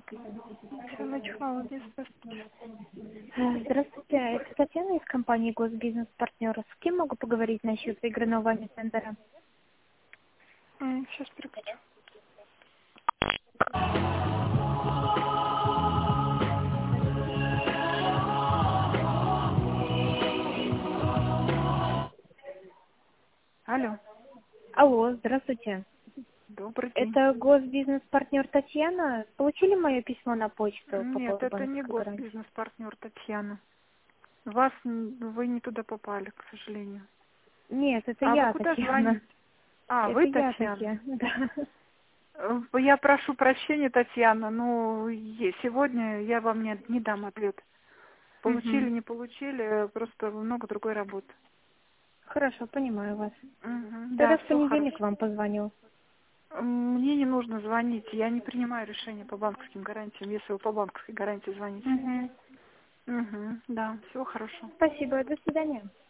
Татьяна Технологии, здравствуйте. Здравствуйте, это Татьяна из компании Госбизнес Партнеров. С кем могу поговорить насчет игры вами тендера? Сейчас переключу. Алло, Алло, здравствуйте. добрый день. Это Госбизнес Партнер Татьяна. Получили мое письмо на почту по Нет, поводу это не банковской гарантии? госбизнес-партнер Татьяна. Вы не туда попали, к сожалению. Нет, это А вы я, куда Татьяна. звоните? А, Это вы я, Татьяна. Татьяна, да. Я прошу прощения, Татьяна, но сегодня я вам не дам ответ. Получили, Мгм. не получили, просто много другой работы. Хорошо, понимаю вас. Мгм, Тогда да, в все хорошо. понедельник вам позвоню. Мне не нужно звонить, я не принимаю решения по банковским гарантиям, если вы по банковской гарантии звоните. Мгм. Угу, да, всего хорошо. Спасибо, до свидания.